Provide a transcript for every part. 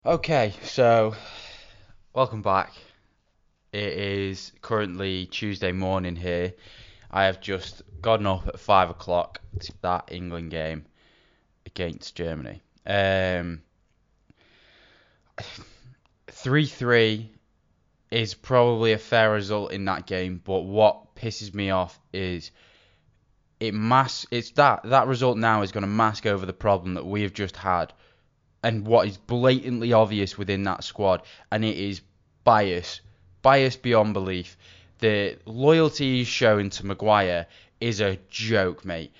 Okay, so welcome back. It is currently Tuesday morning here. I have just gotten up at 5 o'clock to that England game against Germany. 3-3 is probably a fair result in that game, but what pisses me off is it's that result now is going to mask over the problem that we have just had and what is blatantly obvious within that squad, and it is bias, bias beyond belief. The loyalty he's shown to Maguire is a joke, mate.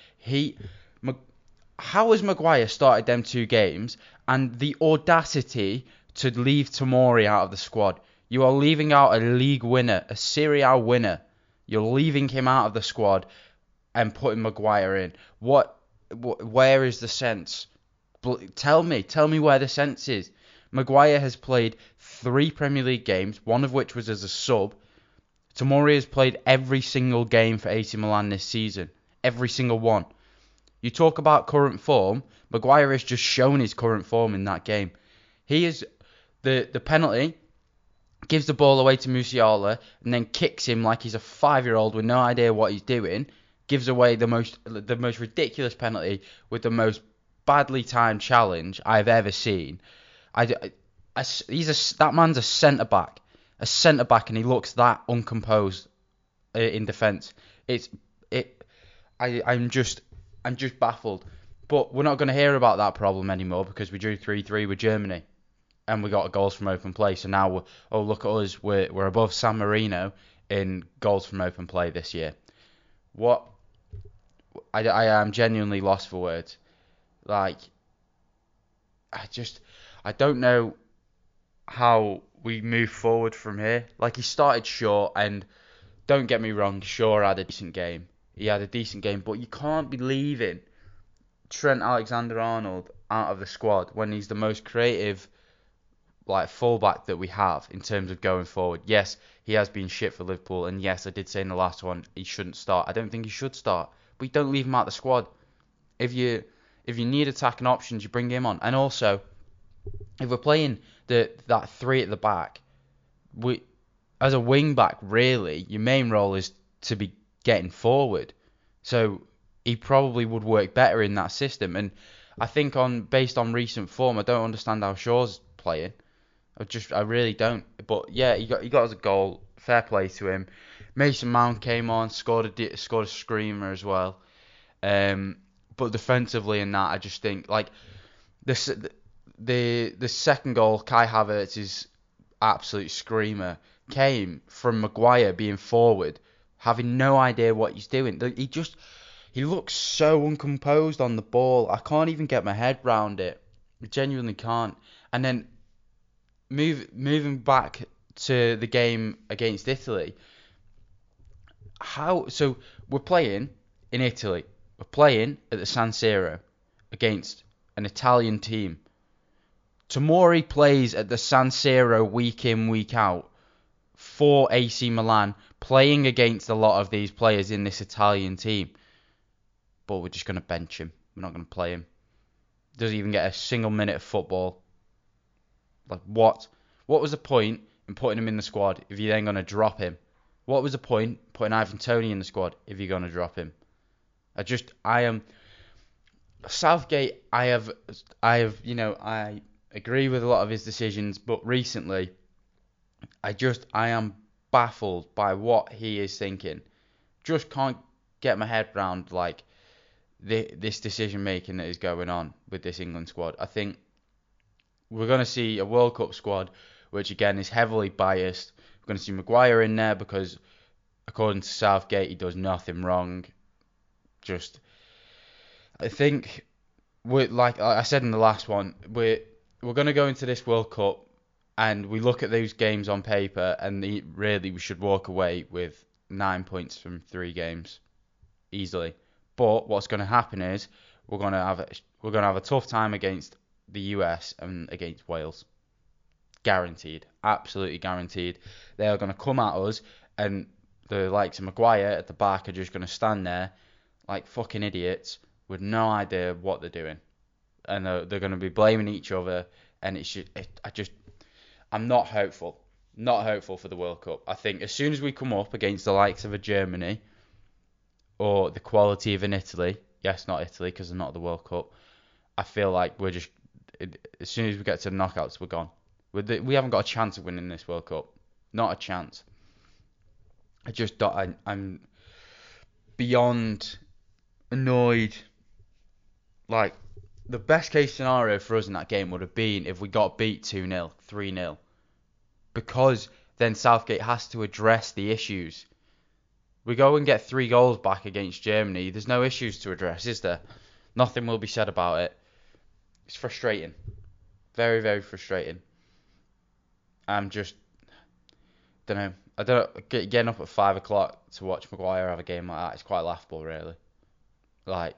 How has Maguire started them two games, and the audacity to leave Tomori out of the squad? You are leaving out a league winner, a Serie A winner. You're leaving him out of the squad and putting Maguire in. Where is the sense? Tell me where the sense is. Maguire has played 3 Premier League games, one of which was as a sub. Tomori has played every single game for AC Milan this season. Every single one. You talk about current form, Maguire has just shown his current form in that game. He is the penalty, gives the ball away to Musiala, and then kicks him like he's a 5-year-old with no idea what he's doing. Gives away the most ridiculous penalty with the most badly timed challenge I've ever seen. That man's a centre back, and he looks that uncomposed in defence. It's it. I'm just baffled. But we're not going to hear about that problem anymore because we drew 3-3 with Germany and we got goals from open play. So now, oh, look at us, we're above San Marino in goals from open play this year. What? I am genuinely lost for words. Like, I just, I don't know how we move forward from here. Like, he started Shaw, and don't get me wrong, Shaw had a decent game. He had a decent game, but you can't be leaving Trent Alexander-Arnold out of the squad when he's the most creative like fullback that we have in terms of going forward. Yes, he has been shit for Liverpool, and yes, I did say in the last one he shouldn't start. I don't think he should start, but you don't leave him out of the squad. If you need attacking options, you bring him on. And also, if we're playing that three at the back, we as a wing back, really, your main role is to be getting forward. So he probably would work better in that system. And I think based on recent form, I don't understand how Shaw's playing. I really don't. But yeah, he got us a goal. Fair play to him. Mason Mount came on, scored a screamer as well. Um, but defensively in that, I just think like the the second goal, Kai Havertz's absolute screamer came from Maguire being forward, having no idea what he's doing. He looks so uncomposed on the ball. I can't even get my head round it. I genuinely can't. And then moving back to the game against Italy, so we're playing in Italy. We're playing at the San Siro against an Italian team. Tomori plays at the San Siro week in, week out for AC Milan, playing against a lot of these players in this Italian team. But we're just going to bench him. We're not going to play him. Doesn't even get a single minute of football. Like, what? What was the point in putting him in the squad if you're then going to drop him? What was the point putting Ivan Toney in the squad if you're going to drop him? I am Southgate. I agree with a lot of his decisions, but recently, I am baffled by what he is thinking. Just can't get my head round like this decision making that is going on with this England squad. I think we're going to see a World Cup squad, which again is heavily biased. We're going to see Maguire in there because, according to Southgate, he does nothing wrong. Just, I think, like I said in the last one, we're going to go into this World Cup and we look at those games on paper, and really we should walk away with 9 points from 3 games easily. But what's going to happen is we're going to have a tough time against the US and against Wales. Guaranteed, absolutely guaranteed. They are going to come at us, and the likes of Maguire at the back are just going to stand there like fucking idiots with no idea what they're doing, and they're going to be blaming each other, and I'm not hopeful. Not hopeful for the World Cup. I think as soon as we come up against the likes of a Germany or the quality of an Italy, yes, not Italy because they're not at the World Cup, I feel like as soon as we get to the knockouts, we're gone. We haven't got a chance of winning this World Cup. Not a chance. I just don't. I'm beyond annoyed. Like, the best case scenario for us in that game would have been if we got beat 2-0, 3-0. Because then Southgate has to address the issues. We go and get 3 goals back against Germany. There's no issues to address, is there? Nothing will be said about it. It's frustrating. Very, very frustrating. I'm just, don't know. I don't getting up at 5 o'clock to watch Maguire have a game like that. It's quite laughable, really. Like,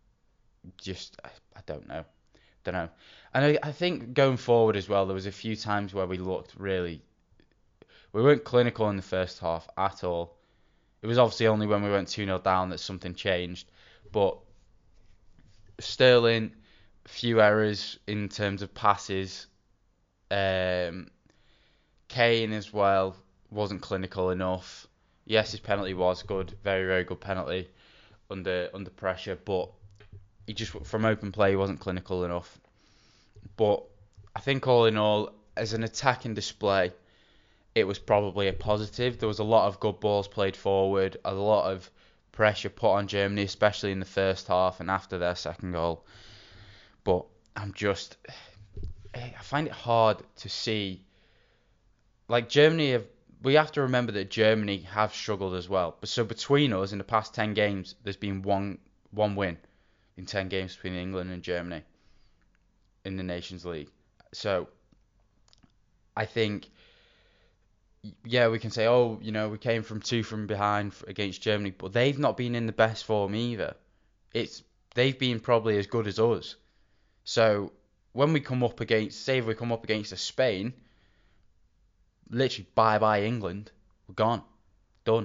I don't know. Don't know. And I think going forward as well, there was a few times where we weren't clinical in the first half at all. It was obviously only when we went 2-0 down that something changed. But Sterling, few errors in terms of passes. Kane as well wasn't clinical enough. Yes, his penalty was good, very, very good penalty under pressure, but he just from open play he wasn't clinical enough. But I think all in all, as an attacking display, it was probably a positive. There was a lot of good balls played forward, a lot of pressure put on Germany, especially in the first half and after their second goal. But I find it hard to see. Like, we have to remember that Germany have struggled as well. But so between us, in the past 10 games, there's been one win in 10 games between England and Germany in the Nations League. So I think, yeah, we can say, we came from 2 from behind against Germany, but they've not been in the best form either. They've been probably as good as us. So when we come up against, say if we come up against a Spain, literally bye England, we're gone, done.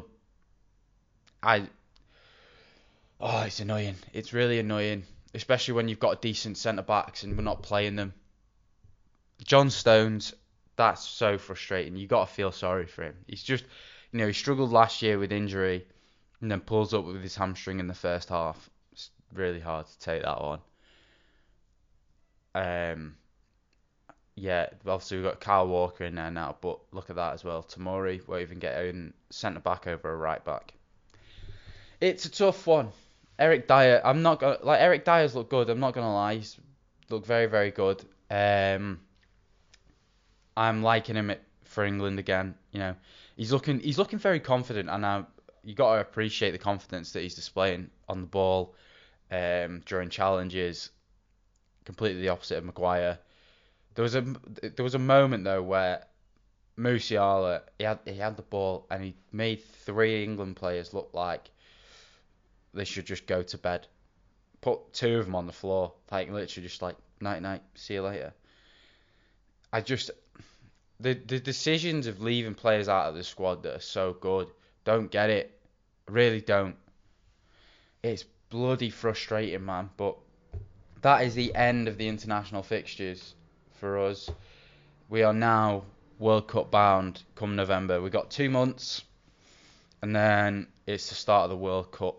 It's annoying. It's really annoying, especially when you've got decent centre backs and we're not playing them. John Stones, that's so frustrating. You got to feel sorry for him. He's just, he struggled last year with injury and then pulls up with his hamstring in the first half. It's really hard to take that on. Yeah, obviously we've got Kyle Walker in there now, but look at that as well. Tomori won't even get in centre back over a right back. It's a tough one. Eric Dyer, Eric Dyer's looked good. I'm not gonna lie, he's looked very, very good. I'm liking him for England again. He's looking very confident, and you got to appreciate the confidence that he's displaying on the ball during challenges. Completely the opposite of Maguire. There was a moment though where Musiala he had the ball and he made 3 England players look like they should just go to bed. Put 2 of them on the floor, like literally just like night night, see you later. The decisions of leaving players out of the squad that are so good, don't get it. I really don't. It's bloody frustrating, man. But that is the end of the international fixtures for us. We are now World Cup bound come November. We've got 2 months and then it's the start of the World Cup.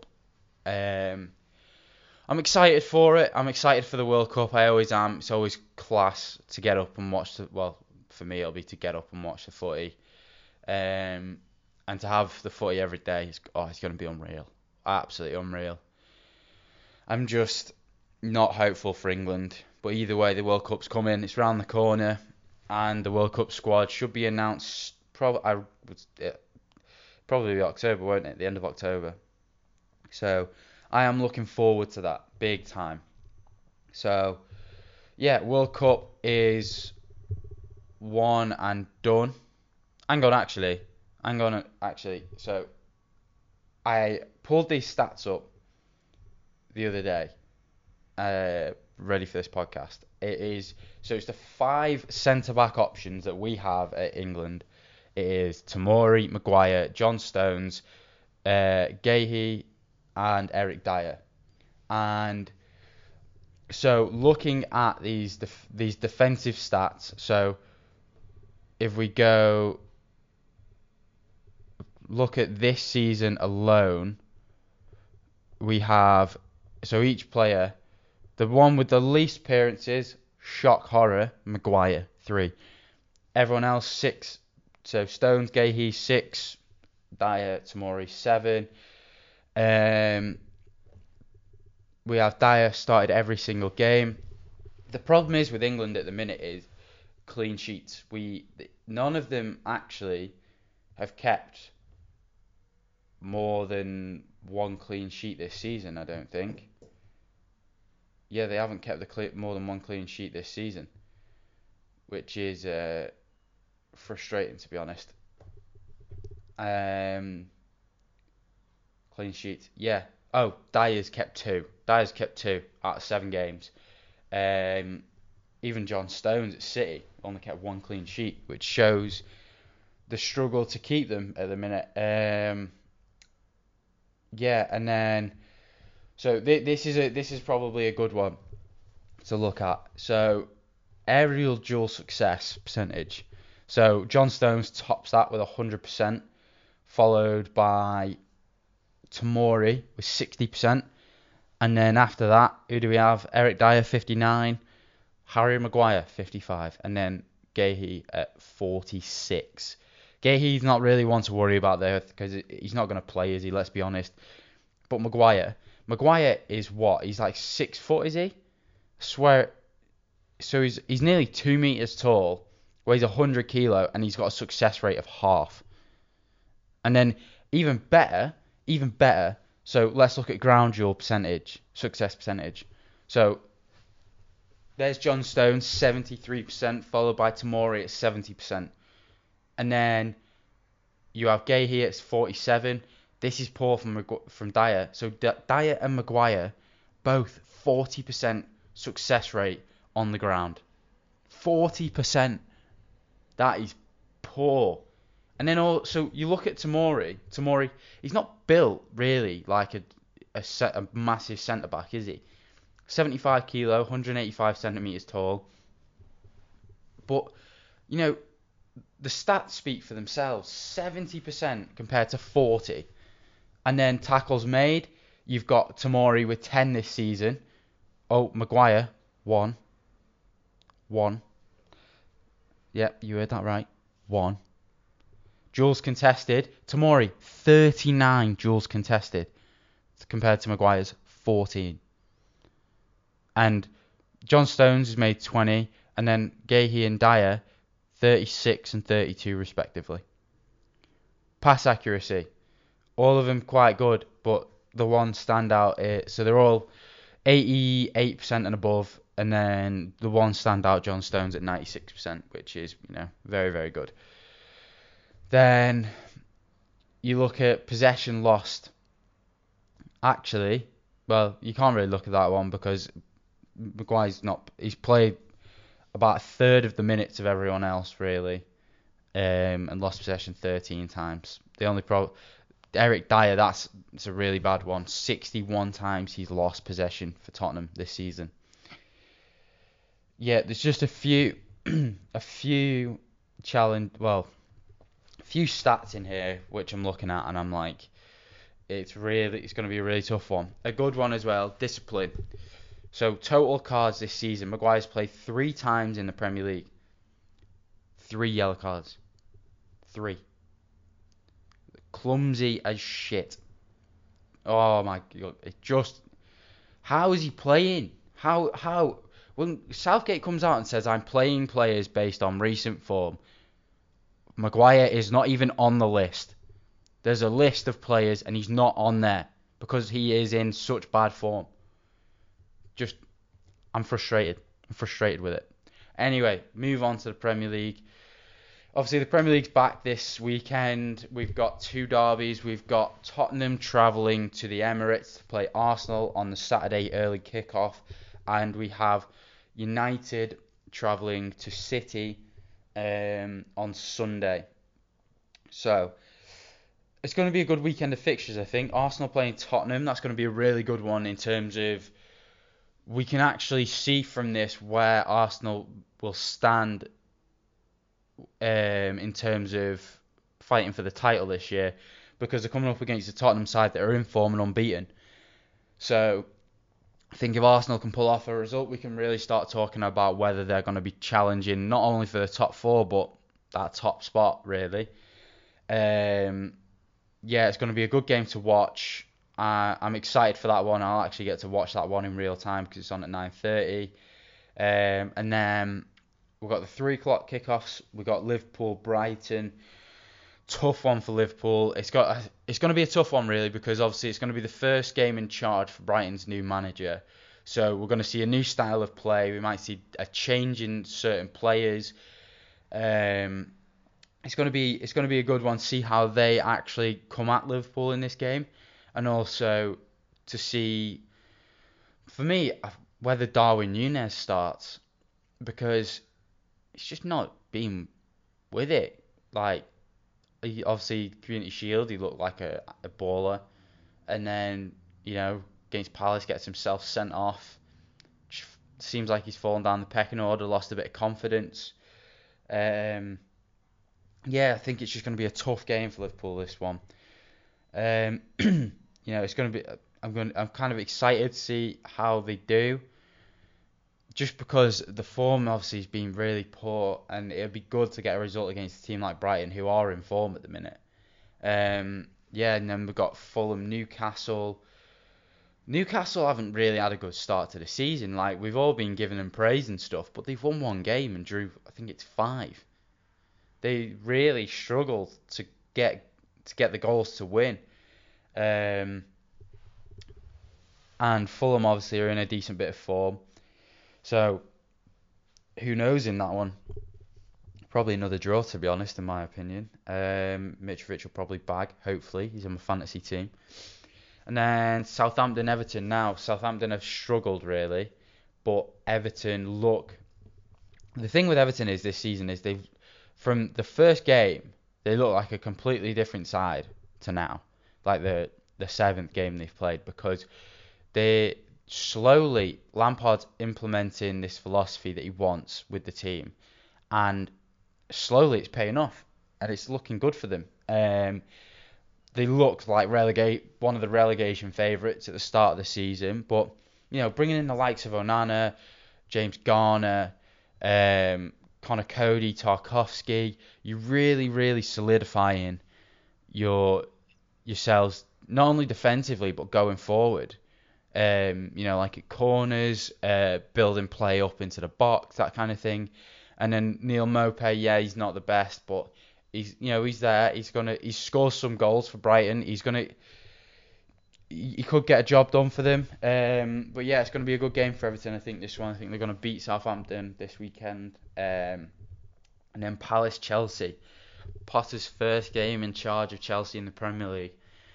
I'm excited for it. I'm excited for the World Cup. I always am. It's always class to get up and watch for me it'll be to get up and watch the footy. And to have the footy every day it's going to be unreal. Absolutely unreal. I'm just not hopeful for England. But either way, the World Cup's coming. It's round the corner. And the World Cup squad should be announced probably October, won't it? The end of October. So I am looking forward to that big time. So yeah, World Cup is one and done. Hang on, actually. So I pulled these stats up the other day, ready for this podcast. It's the 5 centre-back options that we have at England. It is Tomori, Maguire, John Stones, Guéhi, and Eric Dyer. And So looking at these defensive stats, so if we go look at this season alone, we have, so each player, the one with the least appearances, shock horror, Maguire, 3. Everyone else, 6. So Stones, Gahey, 6. Dyer, Tomori, 7. We have Dyer started every single game. The problem is with England at the minute is clean sheets. None of them actually have kept more than one clean sheet this season, I don't think. Yeah, they haven't kept more than one clean sheet this season, which is frustrating, to be honest. Clean sheets, yeah. Oh, Dyer's kept 2. Dyer's kept 2 out of 7 games. Even John Stones at City only kept 1 clean sheet, which shows the struggle to keep them at the minute. Yeah, and then so this is probably a good one to look at. So aerial duel success percentage. So John Stones tops that with 100%, followed by Tomori with 60%, and then after that, who do we have? Eric Dyer 59, Harry Maguire 55, and then Gahey at 46. Gahey's not really one to worry about there because he's not going to play, is he? Let's be honest. But Maguire is what? He's like 6 foot, is he? I swear. So he's nearly 2 meters tall, weighs 100 kilo, and he's got a success rate of half. And then even better. So let's look at ground duel percentage, success percentage. So there's John Stones, 73%, followed by Tomori at 70%. And then you have Gahey at 47. This is poor from Dyer. So Dyer and Maguire, both 40% success rate on the ground. 40%. That is poor. And then also you look at Tomori. Tomori, he's not built really like a massive centre back, is he? 75 kilo, 185 centimeters tall. But you know, the stats speak for themselves. 70% compared to 40. And then tackles made, you've got Tomori with 10 this season. Oh, Maguire, 1. Yep, you heard that right. 1. Duels contested, Tomori, 39 duels contested compared to Maguire's 14. And John Stones has made 20, and then Gahey and Dyer, 36 and 32 respectively. Pass accuracy, all of them quite good, but the one standout, so they're all 88% and above, and then the one standout, John Stones, at 96%, which is, very, very good. Then you look at possession lost. Actually, well, you can't really look at that one because Maguire's he's played about a third of the minutes of everyone else, really, and lost possession 13 times. The only problem, Eric Dyer, it's a really bad one. 61 times he's lost possession for Tottenham this season. Yeah, there's just a few few stats in here which I'm looking at and I'm like, it's going to be a really tough one. A good one as well, discipline. So total cards this season, Maguire's played 3 times in the Premier League. 3 yellow cards. 3. Clumsy as shit. Oh my god, how is he playing? How when Southgate comes out and says I'm playing players based on recent form, Maguire is not even on the list. There's a list of players and he's not on there because he is in such bad form. I'm frustrated. I'm frustrated with it. Anyway, move on to the Premier League. Obviously, the Premier League's back this weekend. We've got 2 derbies. We've got Tottenham travelling to the Emirates to play Arsenal on the Saturday early kickoff. And we have United travelling to City on Sunday. So, it's going to be a good weekend of fixtures, I think. Arsenal playing Tottenham. That's going to be a really good one in terms of we can actually see from this where Arsenal will stand in terms of fighting for the title this year, because they're coming up against the Tottenham side that are in form and unbeaten. So I think if Arsenal can pull off a result, we can really start talking about whether they're going to be challenging not only for the top four, but that top spot, really. Yeah, it's going to be a good game to watch. I'm excited for that one. I'll actually get to watch that one in real time because it's on at 9:30. And then we've got the 3 o'clock kickoffs. We've got Liverpool, Brighton. Tough one for Liverpool. It's going to be a tough one, really, because obviously it's going to be the first game in charge for Brighton's new manager. So we're going to see a new style of play. We might see a change in certain players. It's going to be a good one to see how they actually come at Liverpool in this game, and also to see, for me, whether Darwin Núñez starts, because it's just not been with it. Like, obviously Community Shield, he looked like a baller, and then against Palace gets himself sent off. Seems like he's fallen down the pecking order, lost a bit of confidence. Yeah, I think it's just going to be a tough game for Liverpool, this one. It's going to be. I'm kind of excited to see how they do, just because the form obviously has been really poor, and it'd be good to get a result against a team like Brighton, who are in form at the minute. And then we've got Fulham, Newcastle. Newcastle haven't really had a good start to the season. Like, we've all been giving them praise and stuff, but they've won one game and drew, I think it's 5. They really struggled to get the goals to win. And Fulham obviously are in a decent bit of form. So who knows in that one? Probably another draw, to be honest, in my opinion. Mitrovic will probably bag, hopefully. He's on my fantasy team. And then Southampton, Everton. Now, Southampton have struggled, really. But Everton look... The thing with Everton is this season is from the first game, they look like a completely different side to now. Like the 7th game they've played, because they slowly, Lampard's implementing this philosophy that he wants with the team, and slowly it's paying off, and it's looking good for them. They looked like one of the relegation favourites at the start of the season, but bringing in the likes of Onana, James Garner, Connor Cody, Tarkowski, you're really, really solidifying yourselves, not only defensively but going forward. Like at corners, building play up into the box, that kind of thing. And then Neil Maupay, yeah, he's not the best, but he's there. He's scored some goals for Brighton. He could get a job done for them. But yeah, it's going to be a good game for Everton. I think this one. I think they're going to beat Southampton this weekend. And then Palace, Chelsea. Potter's first game in charge of Chelsea in the Premier League.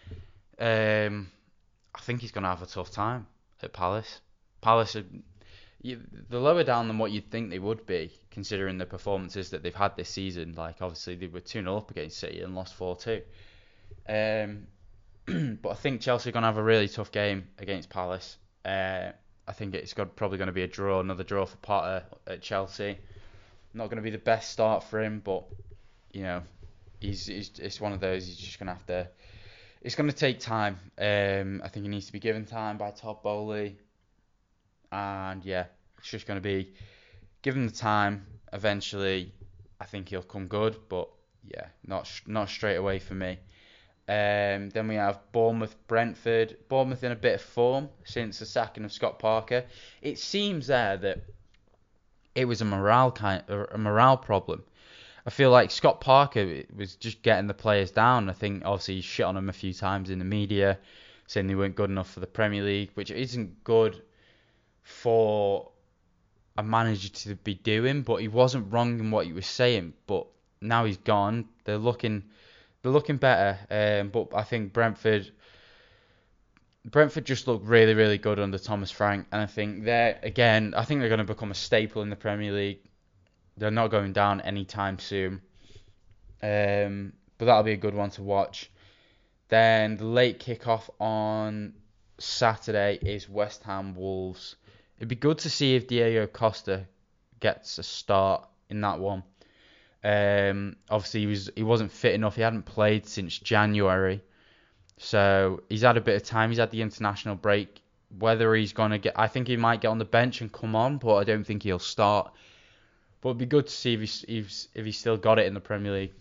I think he's going to have a tough time at Palace. Palace are they're lower down than what you'd think they would be, considering the performances that they've had this season. Like, obviously, they were 2-0 up against City and lost 4-2. But I think Chelsea are going to have a really tough game against Palace. I think it's probably going to be another draw for Potter at Chelsea. Not going to be the best start for him, but it's one of those. He's just going to have to. It's going to take time. I think he needs to be given time by Todd Boehly, and yeah, it's just going to be give him the time. Eventually, I think he'll come good, but yeah, not straight away for me. Then we have Bournemouth, Brentford. Bournemouth in a bit of form since the sacking of Scott Parker. It seems there that it was a morale problem. I feel like Scott Parker was just getting the players down. I think obviously he shit on them a few times in the media, saying they weren't good enough for the Premier League, which isn't good for a manager to be doing. But he wasn't wrong in what he was saying. But now he's gone. They're looking better. But I think Brentford just looked really, really good under Thomas Frank, and I think they're going to become a staple in the Premier League. They're not going down anytime soon. But that'll be a good one to watch. Then the late kickoff on Saturday is West Ham Wolves It'd be good to see if Diego Costa gets a start in that one. Obviously he wasn't fit enough. He hadn't played since January, so he's had a bit of time. He's had the international break. Whether he's gonna get, I think he might get on the bench and come on, but I don't think he'll start. But it'd be good to see if he's still got it in the Premier League.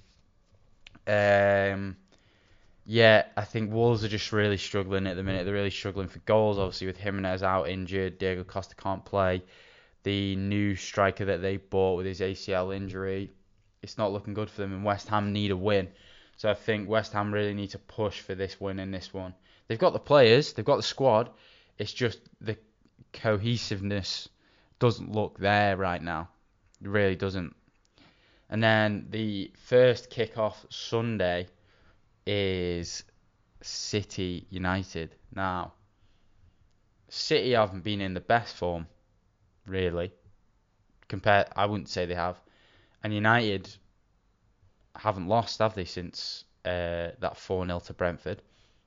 Yeah, I think Wolves are just really struggling at the minute. They're really struggling for goals. Obviously, with Jimenez out injured, Diego Costa can't play. The new striker that they bought with his ACL injury, it's not looking good for them. And West Ham need a win. So I think West Ham really need to push for this win in this one. They've got the players, they've got the squad. It's just the cohesiveness doesn't look there right now. It really doesn't. And then the first kick-off Sunday is City United. Now, City haven't been in the best form, really. I wouldn't say they have. And United haven't lost, have they, since that 4-0 to Brentford.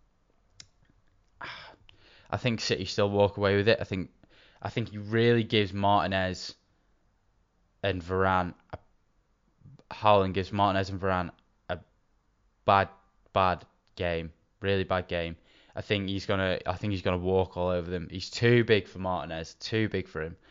I think City still walk away with it. I think he really gives Martinez and Varane Haaland gives Martinez and Varane a bad game, really bad game. I think he's gonna walk all over them. He's too big for Martinez, too big for him.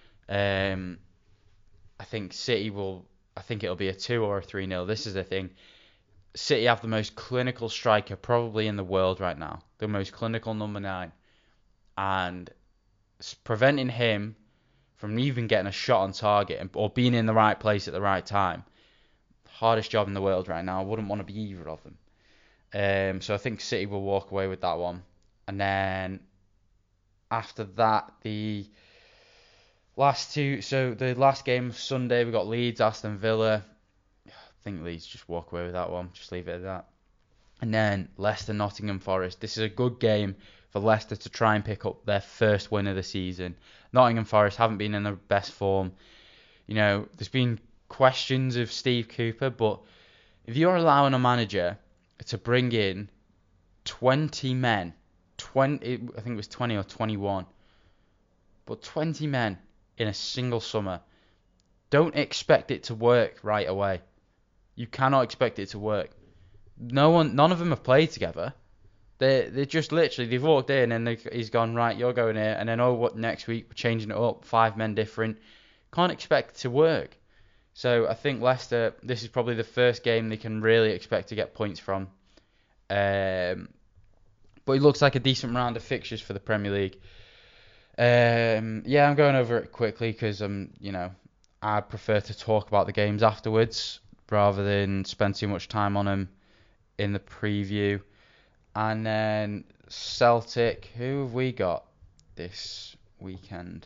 I think it'll be a 2 or a 3-0. This is the thing. City have the most clinical striker probably in the world right now. The most clinical number 9. And preventing him from even getting a shot on target or being in the right place at the right time. Hardest job in the world right now. I wouldn't want to be either of them. So I think City will walk away with that one. And then after that, the last game of Sunday, we got Leeds, Aston Villa. I think Leeds just walk away with that one. Just leave it at that. And then Leicester, Nottingham Forest. This is a good game for Leicester to try and pick up their first win of the season. Nottingham Forest haven't been in their best form. There's been questions of Steve Cooper, but if you're allowing a manager to bring in 20 men, I think it was 20 or 21, but 20 men in a single summer, don't expect it to work right away. You cannot expect it to work. None of them have played together. They're just literally, they've walked in and he's gone, right, you're going here, and then what next week we're changing it up, 5 men different. Can't expect it to work. So I think Leicester, this is probably the first game they can really expect to get points from. But it looks like a decent round of fixtures for the Premier League. I'm going over it quickly because I prefer to talk about the games afterwards rather than spend too much time on them in the preview. And then Celtic, who have we got this weekend?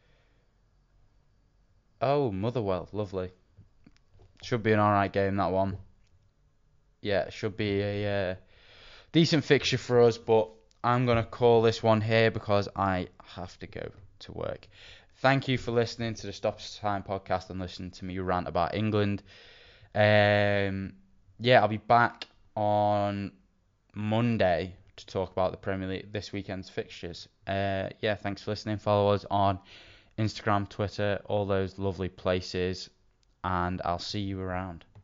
Oh, Motherwell, lovely. Should be an alright game, that one. Yeah, should be a decent fixture for us, but I'm going to call this one here because I have to go to work. Thank you for listening to the Stoppage Time podcast and listening to me rant about England. I'll be back on Monday to talk about the Premier League, this weekend's fixtures. Thanks for listening. Follow us on Instagram, Twitter, all those lovely places, and I'll see you around.